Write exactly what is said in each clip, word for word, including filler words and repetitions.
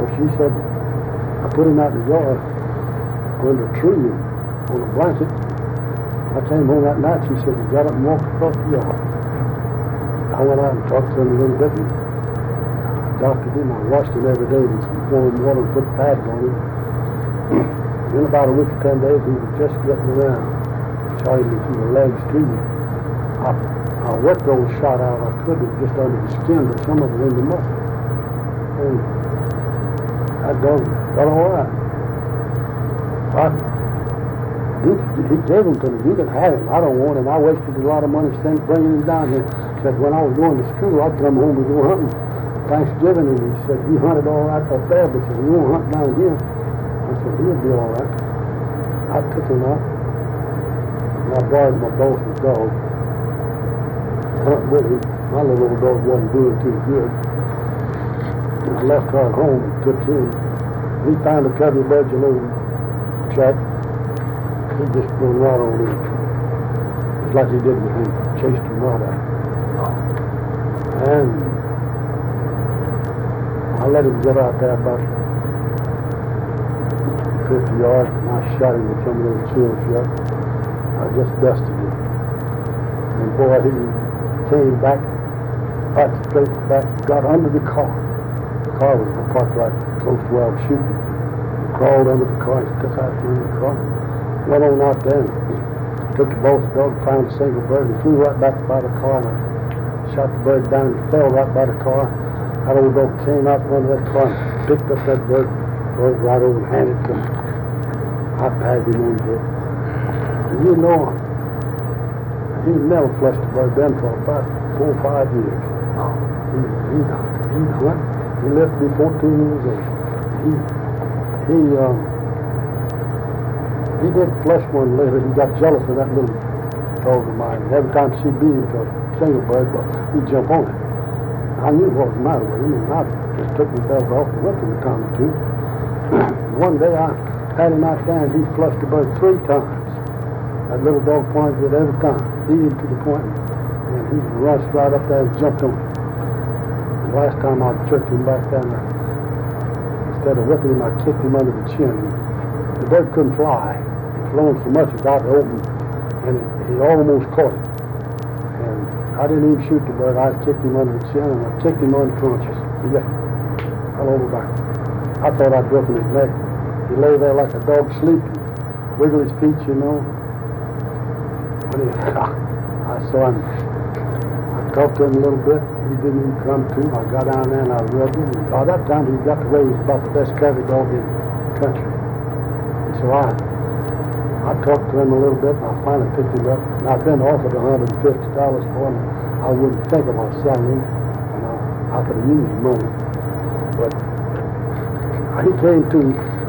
So she said, I put him out in the yard under a tree on a blanket. I came home that night, she said, he got up and walked across the yard. I went out and talked to him a little bit and doctored him. I washed him every day with some warm water and put pads on him. In about a week or ten days, he was just getting around. Charged me through the legs too. I, I worked those shot out I could have just under the skin, but some of it in the muscle. And that dog got all right. I, you, he gave him to me. You can have him. I don't want him. I wasted a lot of money bringing him down here. Said when I was going to school, I'd come home and go hunting. Thanksgiving, and he said, he hunted all right up there, but he said, you won't hunt down here. I said, he'll be all right. I took him out, and I borrowed my boss's dog. Hunt with him. My little old dog wasn't doing too good. And I left her at home and took him. He found a cubby budgie little track. He just went right on in. It's like he did with him. Chased him right out. And I let him get out there about fifty yards, and I shot him with some of those chill shots. I just dusted him. And boy, he came back, back straight back, got under the car. The car was parked right close to where I was shooting. He crawled under the car, he stuck out under the car. Went on out there, and took the boss dog, found a single bird, and flew right back by the car, and I shot the bird down and fell right by the car. That old dog came out from under that car and picked up that bird, rode right over and handed it to me. I tagged him on the head. And you know, he never flushed a bird then for about four or five years. He, he, he hunted. He lived to be fourteen years old. He, he, um, he did flush one later. He got jealous of that little dog of mine. Every time she beat him to a single bird, he'd jump on it. I knew what was the matter with him, and I just took my belt off and went to him a time or two. One day I had him out there, and he flushed the bird three times. That little dog pointed it every time, beat him to the point, and he rushed right up there and jumped on him. The last time I jerked him back down there, instead of whipping him, I kicked him under the chin. The bird couldn't fly. He'd flown so much it got open, and it, he almost caught it. And I didn't even shoot the bird. I kicked him under the chin, and I kicked him unconscious. He just fell over back. I thought I'd broken his neck. He lay there like a dog sleeping, wiggle his feet, you know. When he, I saw him. I talked to him a little bit. He didn't even come to. I got down there and I rubbed him. And by that time, he got to where he was about the best covered dog in the country. And so I, I talked to him a little bit, and I finally picked him up. And I'd been offered one hundred fifty dollars for him. I wouldn't think about selling him. You know, I could have used the money. But he came to,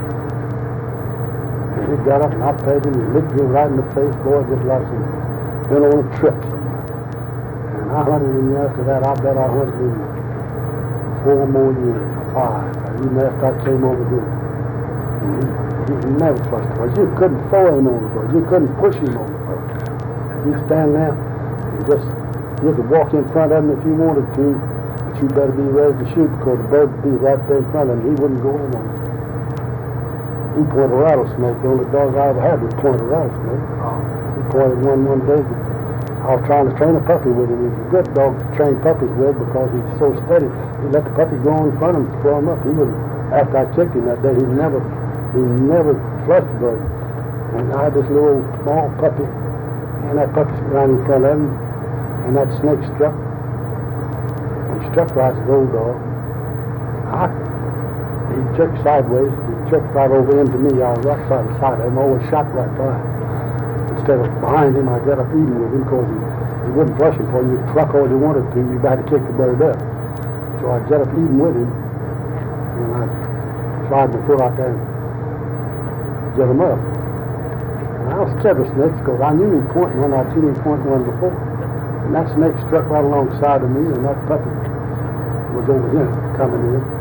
and he got up and I paid him. He licked me right in the face. Boy, just like he'd been on a trip somewhere. And I hunted him after that. I bet I hunted him four more years, five. Even after I came over here. And he, he never flushed the bird. You couldn't throw him on the bird. You couldn't push him on the bird. He'd stand there and just, you could walk in front of him if you wanted to, but you better be ready to shoot because the bird would be right there in front of him. He wouldn't go in on it. He pointed a rattlesnake. The only dog I ever had was point a rattlesnake. He pointed one one day. I was trying to train a puppy with him. He was a good dog to train puppies with because he's so steady. He let the puppy go in front of him and throw him up. He wouldn't. After I kicked him that day, he never, he never flushed the bird. And I had this little small puppy, and that puppy ran in front of him, and that snake struck. He struck right as an old dog. I, he jerked sideways. He jerked right over into me. I was right side to side of him. I always shot right by him. Instead of behind him, I got up even with him because he, he wouldn't flush him for you. You'd truck all you wanted to. You had to kick the bird up. So I got up even with him, and I tried my foot out there and get him up. And I was scared of snakes because I knew him pointing one. I'd seen him pointing one before. And that snake struck right alongside of me, and that puppy was over here coming in.